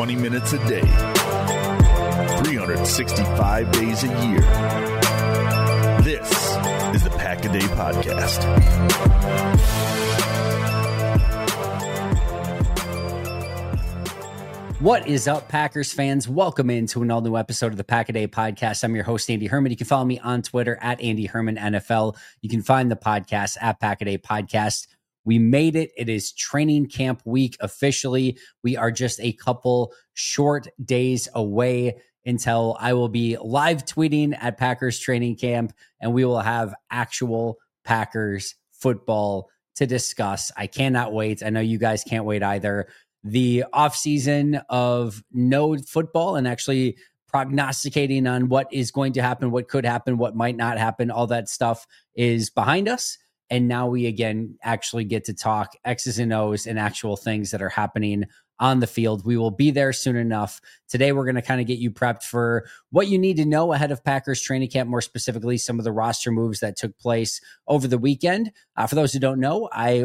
20 minutes a day, 365 days a year. This is the Pack a Day Podcast. What is up, Packers fans? Welcome into an all-new episode of the Pack a Day Podcast. I'm your host, Andy Herman. You can follow me on Twitter at Andy Herman NFL. You can find the podcast at Pack a Day Podcast. We made it. It is training camp week officially. We are just a couple short days away until I will be live tweeting at Packers training camp, and we will have actual Packers football to discuss. I cannot wait. I know you guys can't wait either. The offseason of no football and actually prognosticating on what is going to happen, what could happen, what might not happen, all that stuff is behind us. And now we again actually get to talk X's and O's and actual things that are happening on the field. We will be there soon enough. Today, we're going to kind of get you prepped for what you need to know ahead of Packers training camp, more specifically, some of the roster moves that took place over the weekend. For those who don't know, I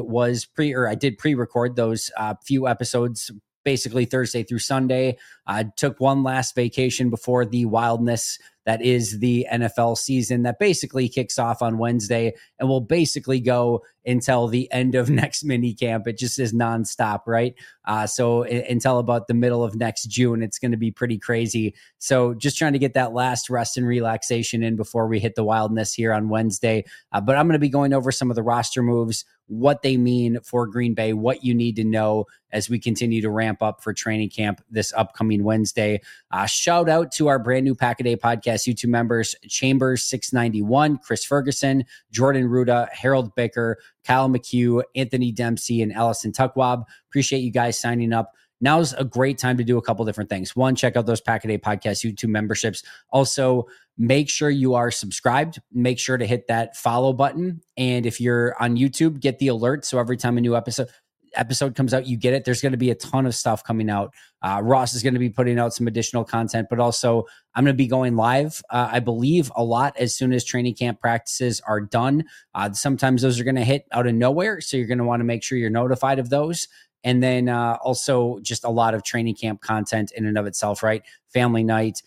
did pre-record those few episodes, basically Thursday through Sunday. I took one last vacation before the wildness that is the NFL season that basically kicks off on Wednesday and will basically go until the end of next mini camp. It just is nonstop, right? So until about the middle of next June, it's going to be pretty crazy. So just trying to get that last rest and relaxation in before we hit the wildness here on Wednesday. But I'm going to be going over some of the roster moves, what they mean for Green Bay, what you need to know as we continue to ramp up for training camp this upcoming Wednesday. Shout out to our brand new Pack a Day Podcast YouTube members, Chambers691, Chris Ferguson, Jordan Ruda, Harold Baker, Kyle McHugh, Anthony Dempsey, and Allison Tuckwab. Appreciate you guys signing up. Now's a great time to do a couple different things. One, check out those Pack a Day Podcast YouTube memberships. Also, make sure you are subscribed. Make sure to hit that follow button. And if you're on YouTube, get the alert. So every time a new episode comes out, you get it. There's going to be a ton of stuff coming out. Ross is going to be putting out some additional content, but also I'm going to be going live, I believe, a lot as soon as training camp practices are done. Sometimes those are going to hit out of nowhere, so you're going to want to make sure you're notified of those. And then also just a lot of training camp content in and of itself, right? Family night,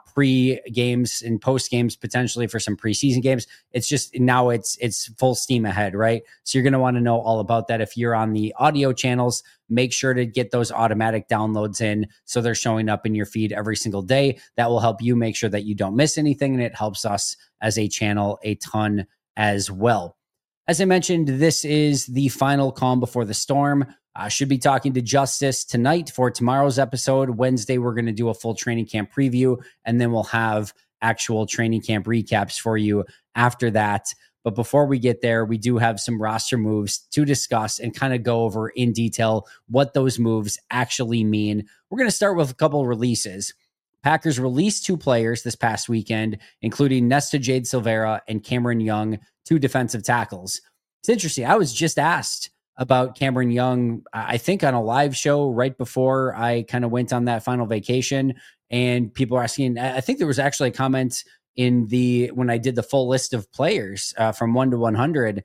pre-games and post-games, potentially for some preseason games. It's just now it's full steam ahead, right? So you're going to want to know all about that. If you're on the audio channels, make sure to get those automatic downloads in so they're showing up in your feed every single day. That will help you make sure that you don't miss anything, and it helps us as a channel a ton as well. As I mentioned, this is the final calm before the storm. Should be talking to Justice tonight for tomorrow's episode. Wednesday, we're going to do a full training camp preview, and then we'll have actual training camp recaps for you after that. But before we get there, we do have some roster moves to discuss and kind of go over in detail what those moves actually mean. We're going to start with a couple releases. Packers released 2 players this past weekend, including Nesta Jade Silvera and Cameron Young, 2 defensive tackles. It's interesting. I was just asked about Cameron Young, I think on a live show right before I kind of went on that final vacation, and people were asking, I think there was actually a comment when I did the full list of players from 1 to 100,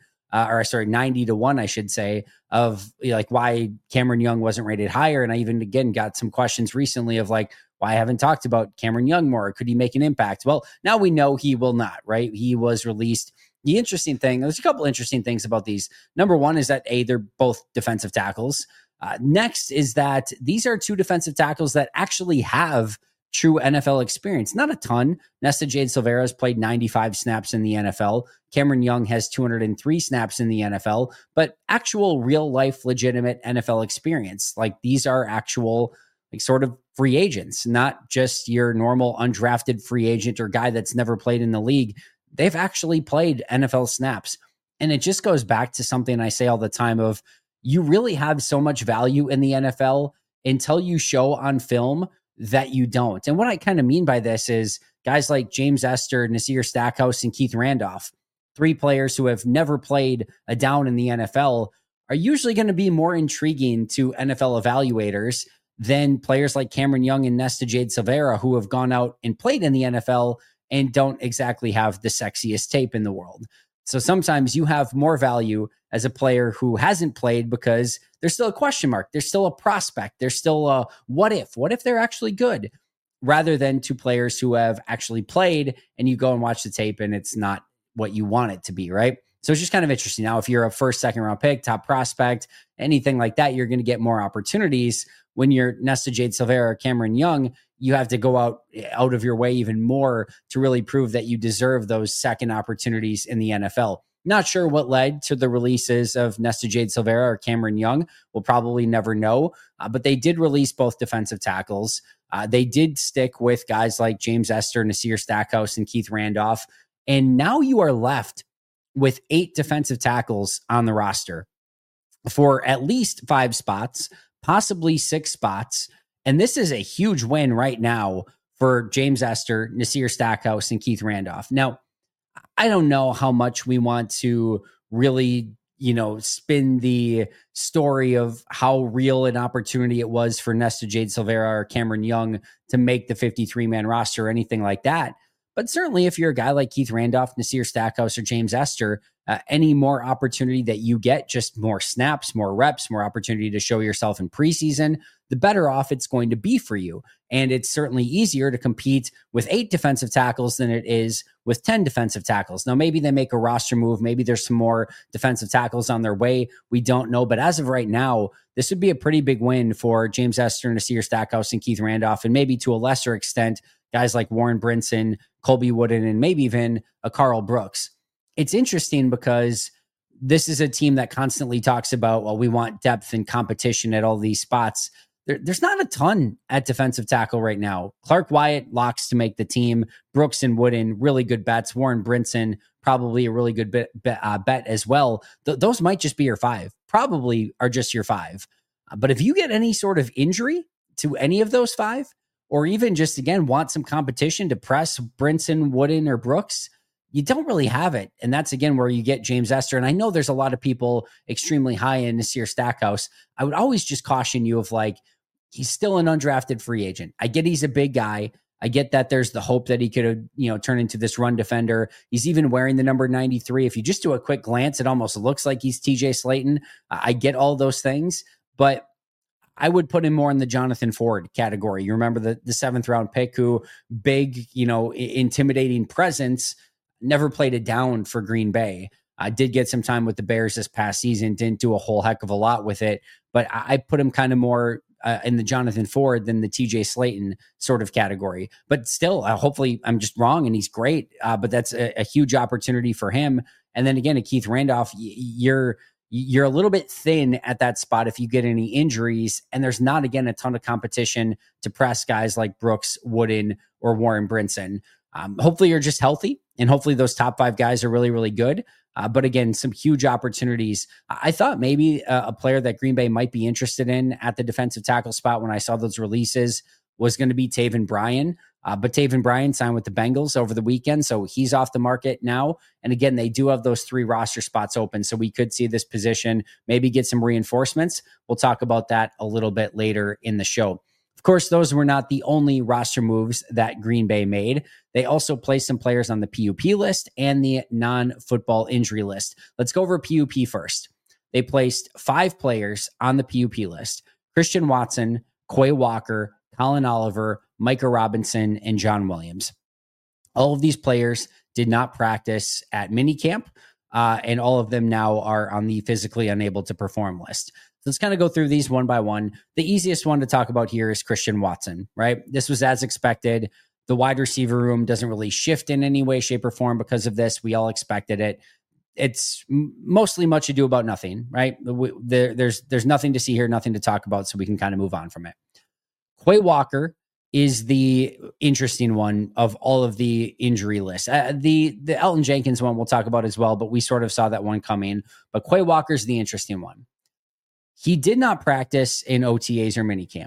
90 to 1, I should say, of like why Cameron Young wasn't rated higher. And I even, again, got some questions recently of like, why I haven't talked about Cameron Young more? Could he make an impact? Well, now we know he will not, right? He was released. The interesting thing, there's a couple interesting things about these. Number one is that they're both defensive tackles. Next is that these are 2 defensive tackles that actually have true NFL experience. Not a ton. Nesta Jade Silvera has played 95 snaps in the NFL. Cameron Young has 203 snaps in the NFL, but actual real life, legitimate NFL experience. Like these are actual like sort of free agents, not just your normal undrafted free agent or guy that's never played in the league. They've actually played NFL snaps. And it just goes back to something I say all the time of you really have so much value in the NFL until you show on film that you don't. And what I kind of mean by this is guys like James Esther, Nasir Stackhouse, and Keith Randolph, 3 players who have never played a down in the NFL, are usually going to be more intriguing to NFL evaluators than players like Cameron Young and Nesta Jade Silvera, who have gone out and played in the NFL and don't exactly have the sexiest tape in the world. So sometimes you have more value as a player who hasn't played because there's still a question mark. There's still a prospect. There's still a what if they're actually good, rather than to players who have actually played and you go and watch the tape and it's not what you want it to be, right? So it's just kind of interesting. Now, if you're a first, second round pick, top prospect, anything like that, you're going to get more opportunities. When you're Nesta Jade Silvera or Cameron Young, you have to go out of your way even more to really prove that you deserve those second opportunities in the NFL. Not sure what led to the releases of Nesta Jade Silvera or Cameron Young. We'll probably never know, but they did release both defensive tackles. They did stick with guys like James Esther, Nasir Stackhouse, and Keith Randolph. And now you are left with 8 defensive tackles on the roster for at least 5 spots, possibly 6 spots. And this is a huge win right now for James Esther, Nasir Stackhouse, and Keith Randolph. Now, I don't know how much we want to really, spin the story of how real an opportunity it was for Nesta Jade Silvera or Cameron Young to make the 53-man roster or anything like that. But certainly if you're a guy like Keith Randolph, Nasir Stackhouse, or James Esther, any more opportunity that you get, just more snaps, more reps, more opportunity to show yourself in preseason, the better off it's going to be for you. And it's certainly easier to compete with 8 defensive tackles than it is with 10 defensive tackles. Now, maybe they make a roster move. Maybe there's some more defensive tackles on their way. We don't know. But as of right now, this would be a pretty big win for James Esther, Nasir Stackhouse, and Keith Randolph, and maybe to a lesser extent, guys like Warren Brinson, Colby Wooden, and maybe even a Carl Brooks. It's interesting because this is a team that constantly talks about, well, we want depth and competition at all these spots. There's not a ton at defensive tackle right now. Clark Wyatt locks to make the team. Brooks and Wooden, really good bets. Warren Brinson, probably a really good bet as well. Those might just be your 5. Probably are just your 5. But if you get any sort of injury to any of those 5, or even just, again, want some competition to press Brinson, Wooden, or Brooks, you don't really have it. And that's, again, where you get James Esther. And I know there's a lot of people extremely high in Nasir Stackhouse. I would always just caution you of he's still an undrafted free agent. I get he's a big guy. I get that there's the hope that he could, turn into this run defender. He's even wearing the number 93. If you just do a quick glance, it almost looks like he's TJ Slayton. I get all those things, but I would put him more in the Jonathan Ford category. You remember the 7th round pick who big, intimidating presence, never played it down for Green Bay. Did get some time with the Bears this past season, didn't do a whole heck of a lot with it, but I put him kind of more in the Jonathan Ford than the TJ Slayton sort of category. But still, hopefully I'm just wrong and he's great, but that's a huge opportunity for him. And then again, at Keith Randolph, you're a little bit thin at that spot if you get any injuries, and there's not, again, a ton of competition to press guys like Brooks, Wooden, or Warren Brinson. Hopefully you're just healthy, and hopefully those top 5 guys are really, really good. But again, some huge opportunities. I thought maybe a player that Green Bay might be interested in at the defensive tackle spot when I saw those releases was going to be Taven Bryan. But Taven Bryan signed with the Bengals over the weekend, so he's off the market now. And again, they do have those 3 roster spots open, so we could see this position maybe get some reinforcements. We'll talk about that a little bit later in the show. Of course, those were not the only roster moves that Green Bay made. They also placed some players on the PUP list and the non-football injury list. Let's go over PUP first. They placed 5 players on the PUP list: Christian Watson, Quay Walker, Colin Oliver, Micah Robinson, and John Williams. All of these players did not practice at minicamp, and all of them now are on the physically unable to perform list. So let's kind of go through these one by one. The easiest one to talk about here is Christian Watson, right? This was as expected. The wide receiver room doesn't really shift in any way, shape, or form because of this. We all expected it. It's mostly much ado about nothing, right? There's nothing to see here, nothing to talk about, so we can kind of move on from it. Quay Walker is the interesting one of all of the injury lists. The Elton Jenkins one we'll talk about as well, but we sort of saw that one coming. But Quay Walker's the interesting one. He did not practice in OTAs or minicamp.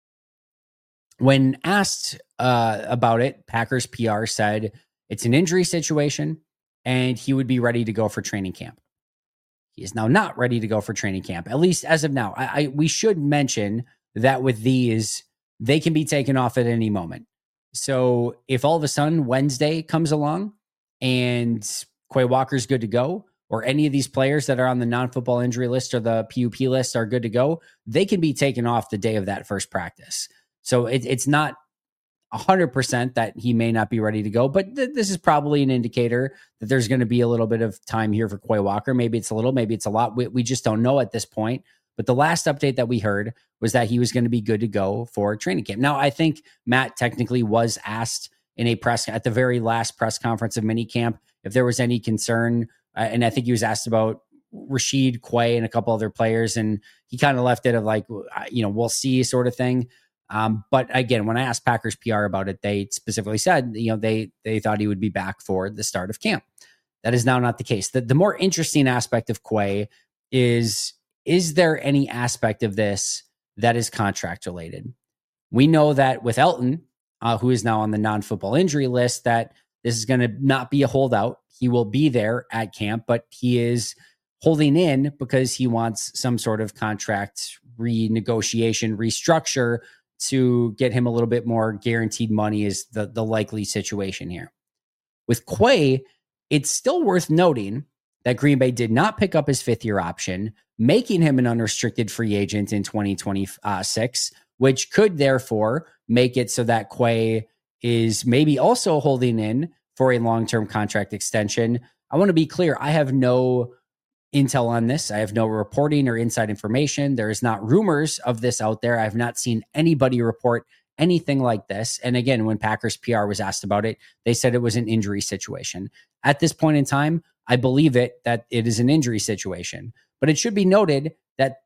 When asked about it, Packers PR said it's an injury situation and he would be ready to go for training camp. He is now not ready to go for training camp, at least as of now. We should mention that with these, they can be taken off at any moment. So if all of a sudden Wednesday comes along and Quay Walker's good to go, or any of these players that are on the non-football injury list or the PUP list are good to go, they can be taken off the day of that first practice. So it's not 100% that he may not be ready to go, but this is probably an indicator that there's going to be a little bit of time here for Quay Walker. Maybe it's a little, maybe it's a lot. We just don't know at this point. But the last update that we heard was that he was going to be good to go for training camp. Now, I think Matt technically was asked in at the very last press conference of minicamp if there was any concern. And I think he was asked about Rashid, Quay, and a couple other players. And he kind of left it of like, we'll see sort of thing. But again, when I asked Packers PR about it, they specifically said, they thought he would be back for the start of camp. That is now not the case. The more interesting aspect of Quay is there any aspect of this that is contract related? We know that with Elton, who is now on the non-football injury list, that this is going to not be a holdout. He will be there at camp, but he is holding in because he wants some sort of contract renegotiation, restructure to get him a little bit more guaranteed money is the likely situation here. With Quay, it's still worth noting that Green Bay did not pick up his fifth-year option, making him an unrestricted free agent in 2026, which could therefore make it so that Quay is maybe also holding in for a long-term contract extension. I want to be clear. I have no intel on this. I have no reporting or inside information. There is not rumors of this out there. I have not seen anybody report anything like this. And again, when Packers PR was asked about it, they said it was an injury situation. At this point in time, I believe that it is an injury situation. But it should be noted that,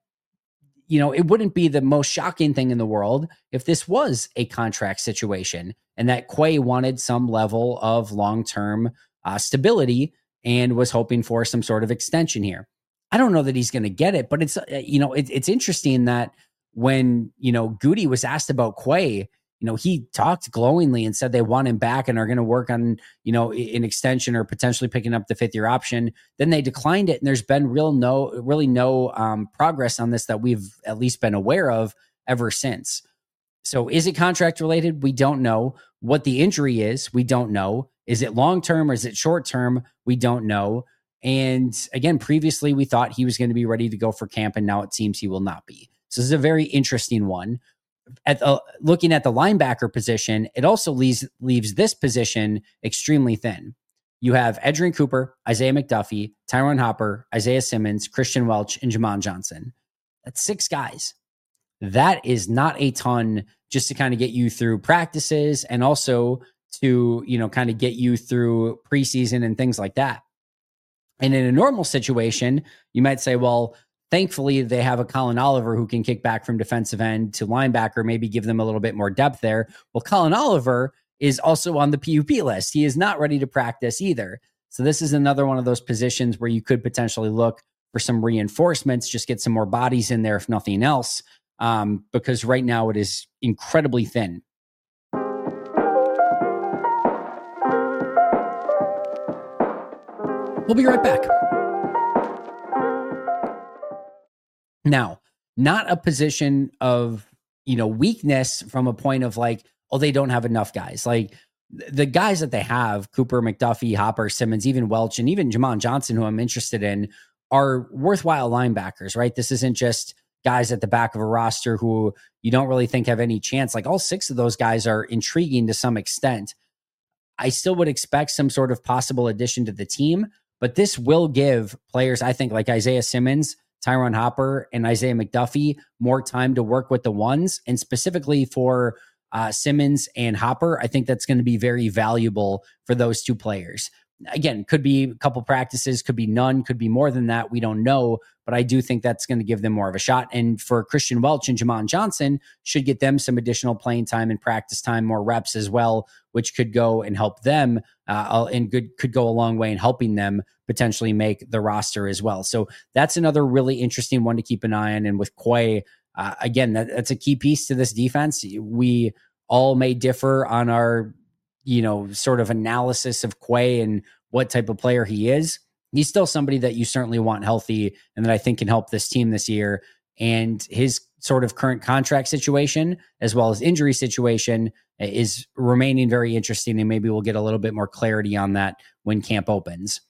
it wouldn't be the most shocking thing in the world if this was a contract situation and that Quay wanted some level of long-term stability and was hoping for some sort of extension here. I don't know that he's going to get it, but it's, it's interesting that when, Goody was asked about Quay, he talked glowingly and said they want him back and are going to work on, an extension or potentially picking up the fifth-year option. Then they declined it, and there's been really no progress on this that we've at least been aware of ever since. So is it contract related? We don't know. What the injury is, we don't know. Is it long-term or is it short-term? We don't know. And again, previously we thought he was going to be ready to go for camp, and now it seems he will not be. So this is a very interesting one. Looking at the linebacker position, it also leaves this position extremely thin. You have Edgerrin Cooper, Isaiah McDuffie, Tyron Hopper, Isaiah Simmons, Christian Welch, and Jamon Johnson. That's 6 guys. That is not a ton just to kind of get you through practices and also to, kind of get you through preseason and things like that. And in a normal situation, you might say, well, thankfully, they have a Colin Oliver who can kick back from defensive end to linebacker, maybe give them a little bit more depth there. Well, Colin Oliver is also on the PUP list. He is not ready to practice either. So this is another one of those positions where you could potentially look for some reinforcements, just get some more bodies in there, if nothing else, because right now it is incredibly thin. We'll be right back. Now, not a position of, weakness from a point of like, oh, they don't have enough guys. Like the guys that they have, Cooper, McDuffie, Hopper, Simmons, even Welch, and even Jamon Johnson, who I'm interested in, are worthwhile linebackers, right? This isn't just guys at the back of a roster who you don't really think have any chance. Like all 6 of those guys are intriguing to some extent. I still would expect some sort of possible addition to the team, but this will give players, I think, like Isaiah Simmons, Tyron Hopper, and Isaiah McDuffie more time to work with the ones. And specifically for Simmons and Hopper, I think that's going to be very valuable for those 2 players. Again, could be a couple practices, could be none, could be more than that. We don't know, but I do think that's going to give them more of a shot. And for Christian Welch and Jamon Johnson, should get them some additional playing time and practice time, more reps as well, which could go and help them could go a long way in helping them potentially make the roster as well. So that's another really interesting one to keep an eye on. And with Quay, again, that's a key piece to this defense. We all may differ on our sort of analysis of Quay and what type of player he is. He's still somebody that you certainly want healthy and that I think can help this team this year. And his sort of current contract situation, as well as injury situation, is remaining very interesting. And maybe we'll get a little bit more clarity on that when camp opens.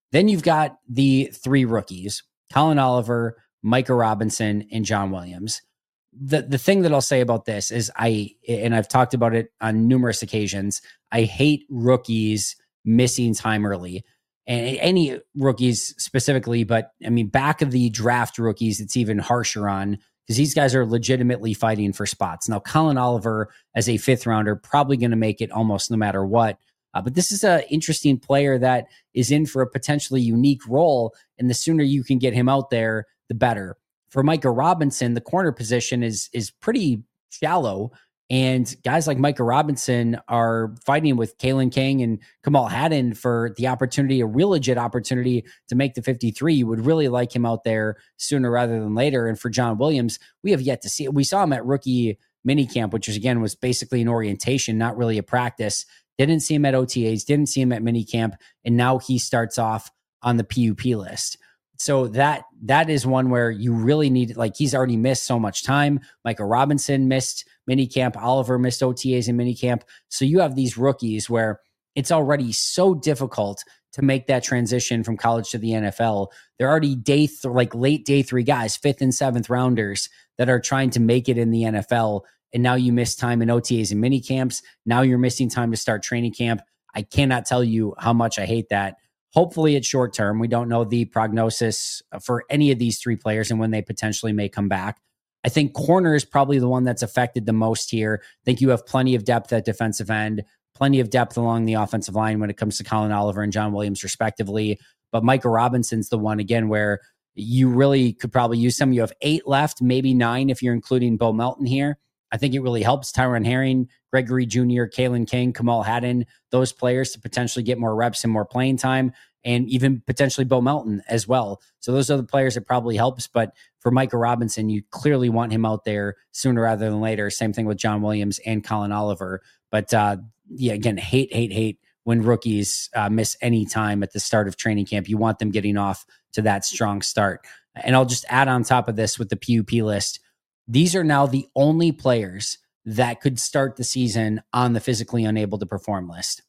Then you've got the three rookies, Colin Oliver, Micah Robinson, and John Williams. The thing that I'll say about this is and I've talked about it on numerous occasions, I hate rookies missing time early. And any rookies specifically, but I mean, back of the draft rookies, it's even harsher on, because these guys are legitimately fighting for spots. Now, Colin Oliver, as a fifth rounder, probably going to make it almost no matter what. But this is an interesting player that is in for a potentially unique role. And the sooner you can get him out there, the better. For Micah Robinson, the corner position is pretty shallow. And guys like Micah Robinson are fighting with Kalen King and Kamal Hadden for the opportunity, a real legit opportunity to make the 53. You would really like him out there sooner rather than later. And for John Williams, we have yet to see it. We saw him at rookie minicamp, which was basically an orientation, not really a practice. Didn't see him at OTAs, didn't see him at minicamp, and now he starts off on the PUP list. So that is one where you really need, like, he's already missed so much time. Micah Robinson missed minicamp. Oliver missed OTAs and minicamp. So you have these rookies where it's already so difficult to make that transition from college to the NFL. They're already late day three guys, fifth and seventh rounders that are trying to make it in the NFL. And now you miss time in OTAs and minicamps. Now you're missing time to start training camp. I cannot tell you how much I hate that. Hopefully it's short term. We don't know the prognosis for any of these three players and when they potentially may come back. I think corner is probably the one that's affected the most here. I think you have plenty of depth at defensive end, plenty of depth along the offensive line when it comes to Colin Oliver and John Williams, respectively. But Micah Robinson's the one, again, where you really could probably use some. You have 8 left, maybe 9 if you're including Bo Melton here. I think it really helps Tyron Herring, Gregory Jr., Kalen King, Kamal Hadden, those players to potentially get more reps and more playing time, and even potentially Bo Melton as well. So those are the players it probably helps. But for Micah Robinson, you clearly want him out there sooner rather than later. Same thing with John Williams and Colin Oliver. But again, hate when rookies miss any time at the start of training camp. You want them getting off to that strong start. And I'll just add on top of this with the PUP list, these are now the only players that could start the season on the physically unable to perform list.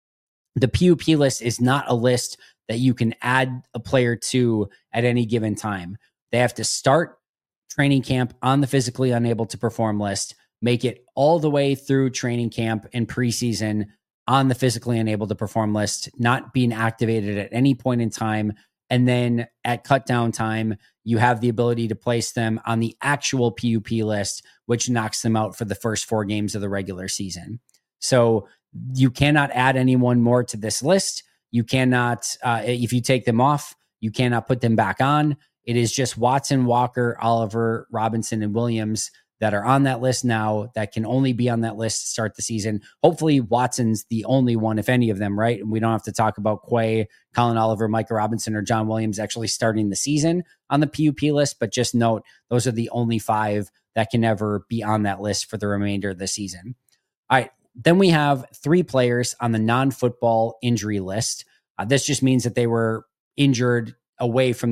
The PUP list is not a list that you can add a player to at any given time. They have to start training camp on the physically unable to perform list, make it all the way through training camp and preseason on the physically unable to perform list, not being activated at any point in time. And then at cut down time, you have the ability to place them on the actual PUP list, which knocks them out for the first 4 games of the regular season. So you cannot add anyone more to this list. You cannot, if you take them off, you cannot put them back on. It is just Watson, Walker, Oliver, Robinson, and Williams that are on that list now that can only be on that list to start the season. Hopefully Watson's the only one, if any of them, right? And we don't have to talk about Quay, Colin Oliver, Micah Robinson, or John Williams actually starting the season on the PUP list. But just note, those are the only 5 that can ever be on that list for the remainder of the season. All right. Then we have 3 players on the non-football injury list. This just means that they were injured away from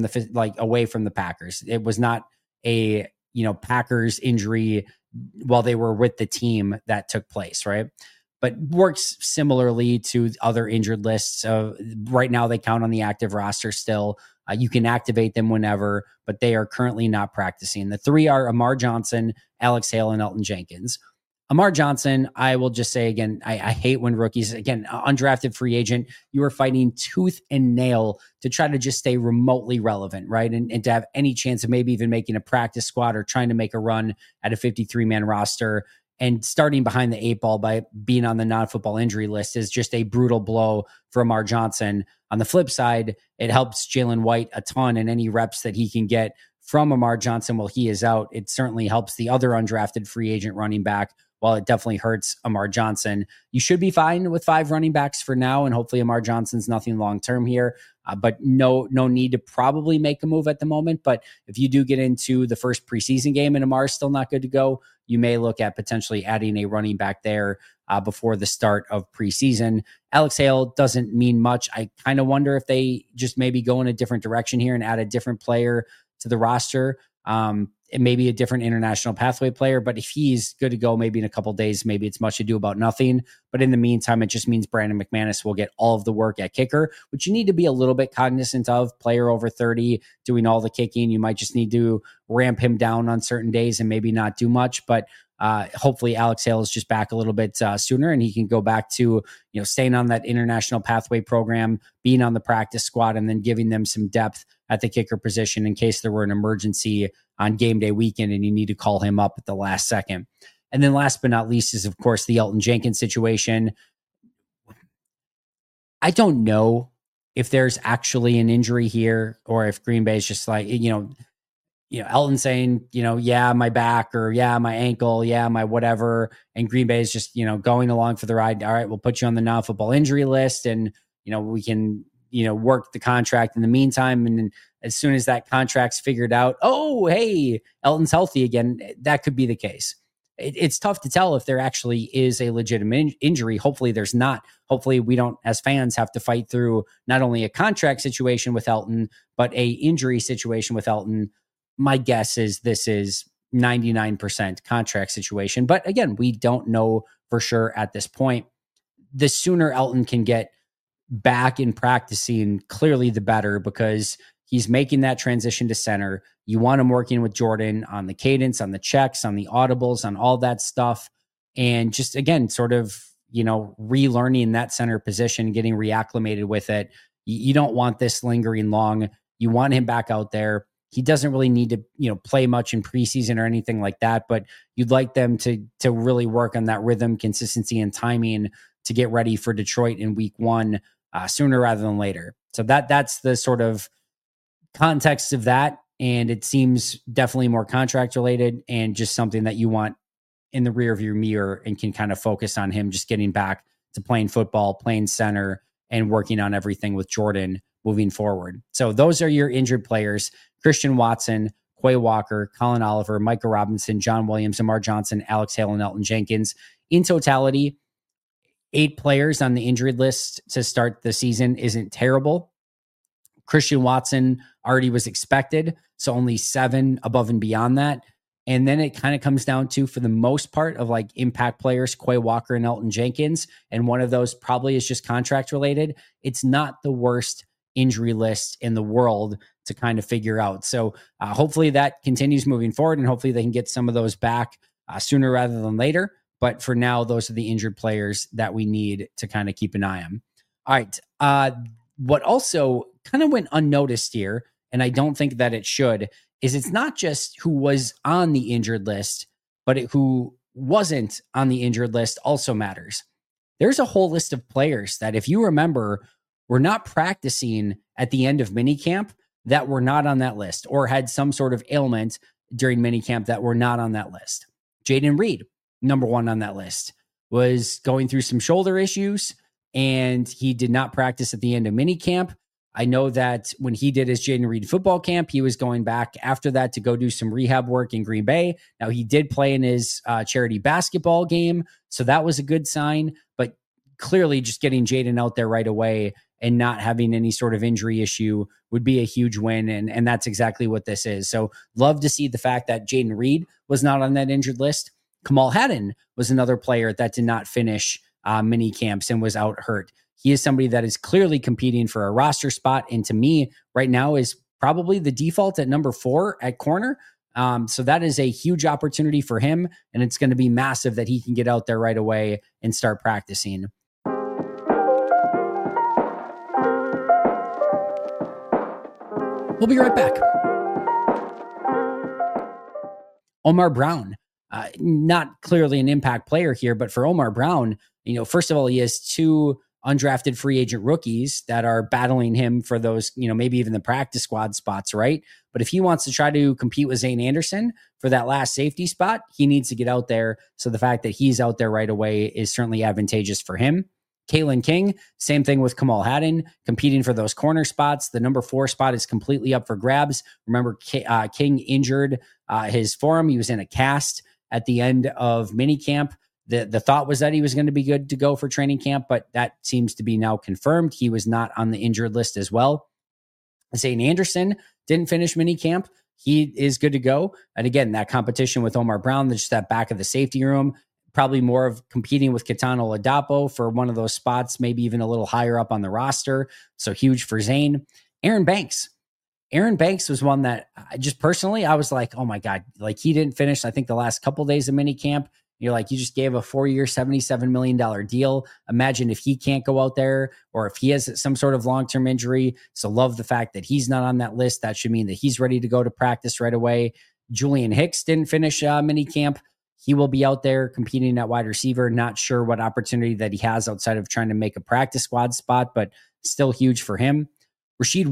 the Packers. It was not a Packers injury while they were with the team that took place, right? But works similarly to other injured lists. Right now they count on the active roster still. You can activate them whenever, but they are currently not practicing. The 3 are Amar Johnson, Alex Hale, and Elton Jenkins. Amar Johnson, I will just say again, I hate when rookies, again, undrafted free agent, you are fighting tooth and nail to try to just stay remotely relevant, right? And to have any chance of maybe even making a practice squad or trying to make a run at a 53-man roster. And starting behind the 8 ball by being on the non-football injury list is just a brutal blow for Amar Johnson. On the flip side, it helps Jalen White a ton, and any reps that he can get from Amar Johnson while he is out, it certainly helps the other undrafted free agent running back, while it definitely hurts Amar Johnson. You should be fine with 5 running backs for now, and hopefully Amar Johnson's nothing long-term here, but no need to probably make a move at the moment. But if you do get into the first preseason game and Amar's still not good to go, you may look at potentially adding a running back there before the start of preseason. Alex Hale doesn't mean much. I kind of wonder if they just maybe go in a different direction here and add a different player to the roster. It may be a different international pathway player, but if he's good to go, maybe in a couple of days, maybe it's much ado about nothing. But in the meantime, it just means Brandon McManus will get all of the work at kicker, which you need to be a little bit cognizant of. Player over 30 doing all the kicking. You might just need to ramp him down on certain days and maybe not do much. But hopefully Alex Hale is just back a little bit sooner, and he can go back to staying on that international pathway program, being on the practice squad, and then giving them some depth at the kicker position in case there were an emergency on game day weekend and you need to call him up at the last second. And then last but not least is, of course, the Elgton Jenkins situation. I don't know if there's actually an injury here or if Green Bay is just like, Elgton saying, yeah, my back, or yeah, my ankle, yeah, my whatever. And Green Bay is just, going along for the ride. All right, we'll put you on the non-football injury list and, we can, work the contract in the meantime. And then as soon as that contract's figured out, oh, hey, Elgton's healthy again, that could be the case. It's tough to tell if there actually is a legitimate injury. Hopefully there's not. Hopefully we don't, as fans, have to fight through not only a contract situation with Elgton, but a injury situation with Elgton. My guess is this is 99% contract situation. But again, we don't know for sure at this point. The sooner Elgton can get back in practicing, clearly the better, because he's making that transition to center. You want him working with Jordan on the cadence, on the checks, on the audibles, on all that stuff. And just, again, sort of, relearning that center position, getting reacclimated with it. You don't want this lingering long. You want him back out there. He doesn't really need to, play much in preseason or anything like that, but you'd like them to really work on that rhythm, consistency, and timing to get ready for Detroit in week 1 sooner rather than later. So that's the sort of context of that. And it seems definitely more contract related and just something that you want in the rear view mirror and can kind of focus on him just getting back to playing football, playing center, and working on everything with Jordan moving forward. So those are your injured players: Christian Watson, Quay Walker, Colin Oliver, Micah Robinson, John Williams, Amar Johnson, Alex Hale, and Elgton Jenkins. In totality, 8 players on the injured list to start the season isn't terrible. Christian Watson already was expected, so only 7 above and beyond that. And then it kind of comes down to, for the most part, of like impact players, Quay Walker and Elgton Jenkins. And one of those probably is just contract related. It's not the worst injury list in the world to kind of figure out. So hopefully that continues moving forward, and hopefully they can get some of those back sooner rather than later. But for now, those are the injured players that we need to kind of keep an eye on. All right. What also kind of went unnoticed here, and I don't think that it should, is it's not just who was on the injured list, but who wasn't on the injured list also matters. There's a whole list of players that, if you remember, were not practicing at the end of minicamp that were not on that list, or had some sort of ailment during minicamp that were not on that list. Jayden Reed, number 1 on that list, was going through some shoulder issues, and he did not practice at the end of minicamp. I know that when he did his Jayden Reed football camp, he was going back after that to go do some rehab work in Green Bay. Now, he did play in his charity basketball game, so that was a good sign. But clearly, just getting Jayden out there right away and not having any sort of injury issue would be a huge win, and that's exactly what this is. So love to see the fact that Jayden Reed was not on that injured list. Kamal Haddon was another player that did not finish mini camps and was out hurt. He is somebody that is clearly competing for a roster spot, and to me right now is probably the default at number 4 at corner. So that is a huge opportunity for him, and it's going to be massive that he can get out there right away and start practicing. We'll be right back. Omar Brown, not clearly an impact player here, but for Omar Brown, first of all, he has 2 undrafted free agent rookies that are battling him for those, maybe even the practice squad spots, right? But if he wants to try to compete with Zane Anderson for that last safety spot, he needs to get out there. So the fact that he's out there right away is certainly advantageous for him. Kalen King, same thing with Kamal Haddon, competing for those corner spots. The number 4 spot is completely up for grabs. Remember, King injured his forearm. He was in a cast at the end of minicamp. The thought was that he was going to be good to go for training camp, but that seems to be now confirmed. He was not on the injured list as well. Zane Anderson didn't finish minicamp. he is good to go. And again, that competition with Omar Brown, just that back of the safety room, probably more of competing with Kitano Ladapo for one of those spots, maybe even a little higher up on the roster. So huge for Zane. Aaron Banks. Aaron Banks was one that I just personally, I was like, oh my God, like he didn't finish, I think, the last couple of days of mini camp. You're like, you just gave a 4-year, $77 million deal. Imagine if he can't go out there or if he has some sort of long-term injury. So love the fact that he's not on that list. That should mean that he's ready to go to practice right away. Julian Hicks didn't finish mini camp. He will be out there competing at wide receiver. Not sure what opportunity that he has outside of trying to make a practice squad spot, but still huge for him. Rasheed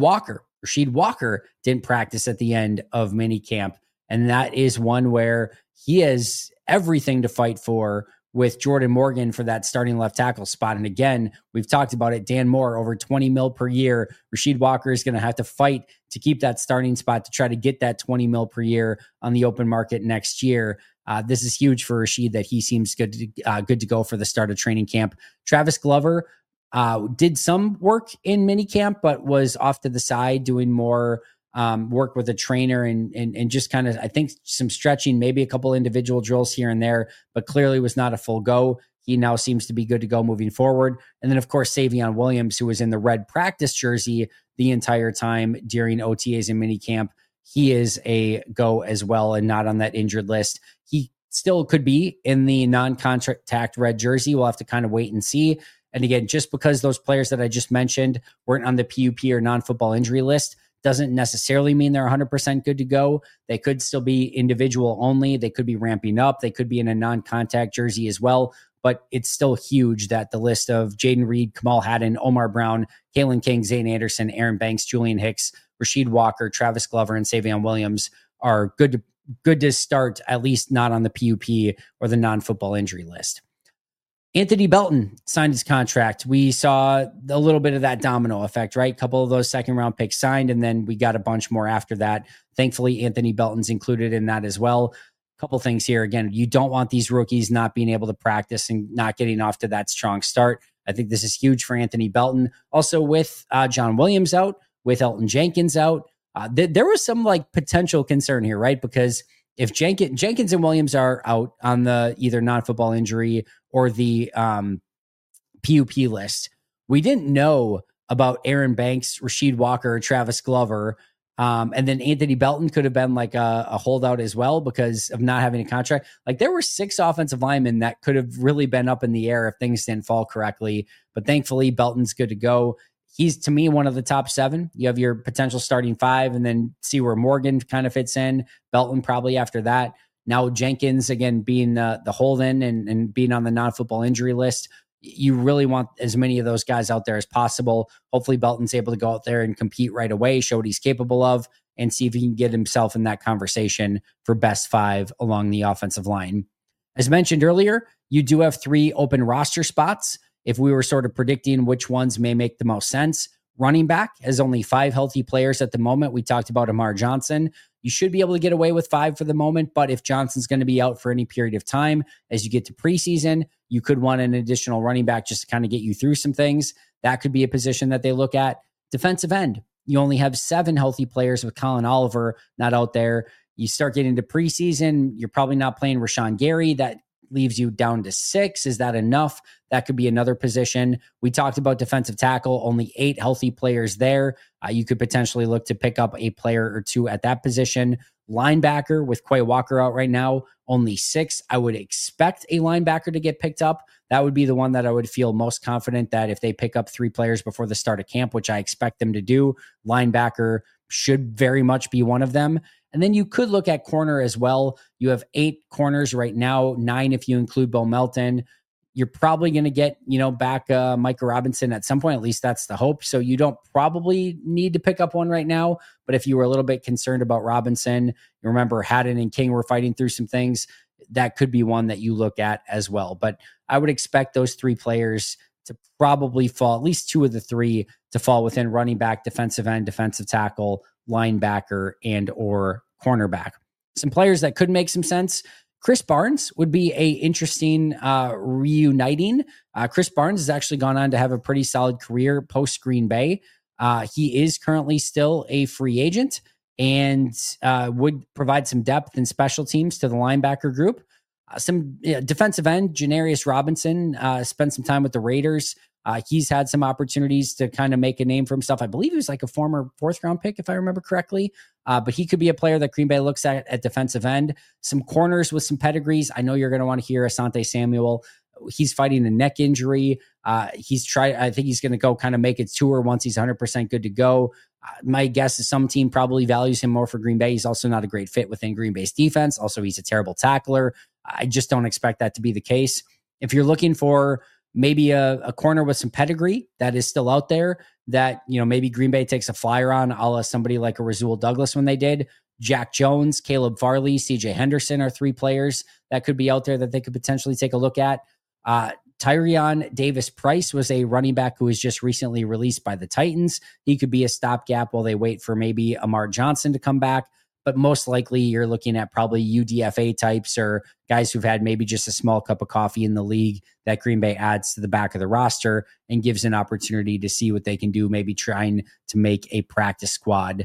Walker didn't practice at the end of mini camp. And that is one where he has everything to fight for with Jordan Morgan for that starting left tackle spot. And again, we've talked about it. Dan Moore, over $20 million per year. Rasheed Walker is going to have to fight to keep that starting spot to try to get that $20 million per year on the open market next year. This is huge for Rasheed that he seems good to go for the start of training camp. Travis Glover did some work in mini camp, but was off to the side doing more work with a trainer and just kind of, I think, some stretching, maybe a couple individual drills here and there, but clearly was not a full go. He now seems to be good to go moving forward. And then, of course, Savion Williams, who was in the red practice jersey the entire time during OTAs and minicamp, he is a go as well and not on that injured list. He still could be in the non-contact red jersey. We'll have to kind of wait and see. And again, just because those players that I just mentioned weren't on the PUP or non-football injury list doesn't necessarily mean they're 100% good to go. They could still be individual only. They could be ramping up. They could be in a non-contact jersey as well. But it's still huge that the list of Jaden Reed, Kamal Haddon, Omar Brown, Kalen King, Zane Anderson, Aaron Banks, Julian Hicks, Rasheed Walker, Travis Glover, and Savion Williams are good to start, at least not on the PUP or the non-football injury list. Anthony Belton signed his contract. We saw a little bit of that domino effect, right? A couple of those second-round picks signed, and then we got a bunch more after that. Thankfully, Anthony Belton's included in that as well. A couple things here. Again, you don't want these rookies not being able to practice and not getting off to that strong start. I think this is huge for Anthony Belton. Also, with John Williams out, with Elton Jenkins out, there was some potential concern here, right? Because if Jenkins and Williams are out on the either non-football injury or the PUP list, we didn't know about Aaron Banks, Rasheed Walker, Travis Glover, and then Anthony Belton could have been a holdout as well because of not having a contract. There were 6 offensive linemen that could have really been up in the air if things didn't fall correctly. But thankfully, Belton's good to go. He's, to me, one of the top 7. You have your potential starting 5 and then see where Morgan kind of fits in. Belton probably after that. Now Jenkins, again, being the hold-in and being on the non-football injury list. You really want as many of those guys out there as possible. Hopefully Belton's able to go out there and compete right away, show what he's capable of, and see if he can get himself in that conversation for best 5 along the offensive line. As mentioned earlier, you do have 3 open roster spots. If we were sort of predicting which ones may make the most sense, running back has only 5 healthy players at the moment. We talked about Amar Johnson. You should be able to get away with 5 for the moment, but if Johnson's going to be out for any period of time, as you get to preseason, you could want an additional running back just to kind of get you through some things. That could be a position that they look at. Defensive end, you only have 7 healthy players with Colin Oliver not out there. You start getting to preseason, you're probably not playing Rashawn Gary. That leaves you down to 6. Is that enough? That could be another position. We talked about defensive tackle, only 8 healthy players there. You could potentially look to pick up a player or 2 at that position. Linebacker, with Quay Walker out right now, only 6. I would expect a linebacker to get picked up. That would be the one that I would feel most confident that if they pick up 3 players before the start of camp, which I expect them to do, linebacker should very much be one of them. And then you could look at corner as well. You have 8 corners right now, 9 if you include Bo Melton. You're probably going to get, back Micah Robinson at some point. At least that's the hope. So you don't probably need to pick up one right now. But if you were a little bit concerned about Robinson, you remember Haddon and King were fighting through some things. That could be one that you look at as well. But I would expect those 3 players to probably fall, at least 2 of the 3 to fall within running back, defensive end, defensive tackle, linebacker, and or cornerback. Some players that could make some sense. Chris Barnes would be a interesting reuniting. Chris Barnes has actually gone on to have a pretty solid career post Green Bay. He is currently still a free agent. and would provide some depth and special teams to the linebacker group. Some defensive end, Janarius Robinson, spent some time with the Raiders. He's had some opportunities to kind of make a name for himself. I believe he was like a former 4th round pick, if I remember correctly. But he could be a player that Green Bay looks at defensive end. Some corners with some pedigrees. I know you're going to want to hear Asante Samuel. He's fighting a neck injury. I think he's going to go kind of make a tour once he's 100% good to go. My guess is some team probably values him more for Green Bay. He's also not a great fit within Green Bay's defense. Also, he's a terrible tackler. I just don't expect that to be the case. If you're looking for maybe a corner with some pedigree that is still out there that, maybe Green Bay takes a flyer on, a la somebody like a Rasul Douglas when they did, Jack Jones, Caleb Farley, CJ Henderson are 3 players that could be out there that they could potentially take a look at. Tyrion Davis-Price was a running back who was just recently released by the Titans. He could be a stopgap while they wait for maybe Amar Johnson to come back. But most likely you're looking at probably UDFA types or guys who've had maybe just a small cup of coffee in the league that Green Bay adds to the back of the roster and gives an opportunity to see what they can do, maybe trying to make a practice squad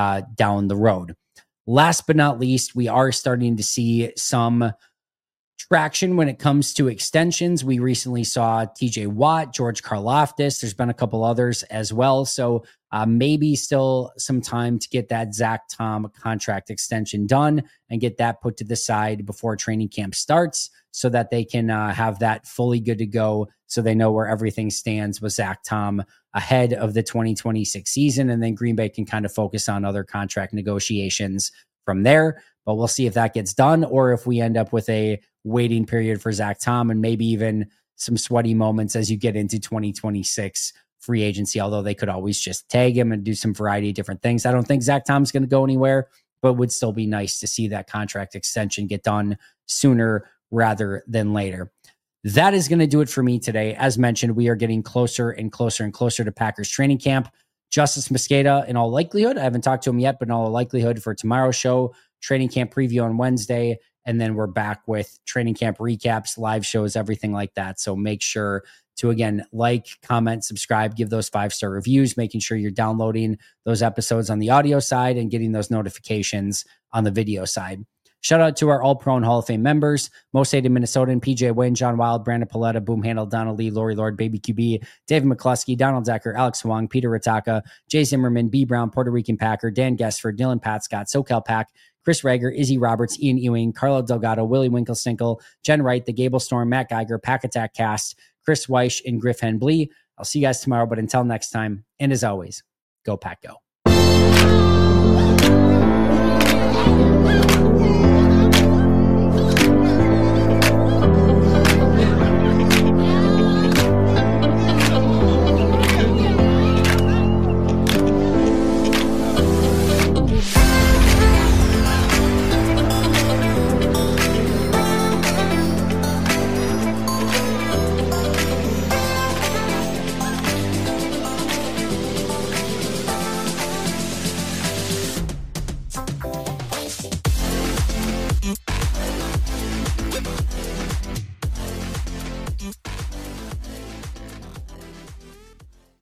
down the road. Last but not least, we are starting to see some traction when it comes to extensions. We recently saw TJ Watt, George Karlaftis. There's been a couple others as well. So maybe still some time to get that Zach Tom contract extension done and get that put to the side before training camp starts so that they can have that fully good to go so they know where everything stands with Zach Tom ahead of the 2026 season. And then Green Bay can kind of focus on other contract negotiations from there. But we'll see if that gets done or if we end up with a waiting period for Zach Tom and maybe even some sweaty moments as you get into 2026 free agency, although they could always just tag him and do some variety of different things. I don't think Zach Tom's going to go anywhere, but would still be nice to see that contract extension get done sooner rather than later. That is going to do it for me today. As mentioned, we are getting closer and closer and closer to Packers training camp. Justice Mosqueda, in all likelihood, I haven't talked to him yet, but in all likelihood for tomorrow's show, training camp preview on Wednesday. And then we're back with training camp recaps, live shows, everything like that. So make sure to, again, like, comment, subscribe, give those 5-star reviews, making sure you're downloading those episodes on the audio side and getting those notifications on the video side. Shout out to our All-Pro and Hall of Fame members, Most Hated Minnesotan, PJ Wynn, John Wild, Brandon Paletta, Boom Handle, Donald Lee, Lori Lord, Baby QB, David McCluskey, Donald Decker, Alex Wong, Peter Ritaka, Jay Zimmerman, B. Brown, Puerto Rican Packer, Dan Gessford, Dylan Patscott, SoCal Pack, Chris Rager, Izzy Roberts, Ian Ewing, Carlo Delgado, Willie Winkle-Stinkle, Jen Wright, The Gable Storm, Matt Geiger, Pack Attack Cast, Chris Weish, and Griff Henblee. I'll see you guys tomorrow, but until next time, and as always, go Pack Go.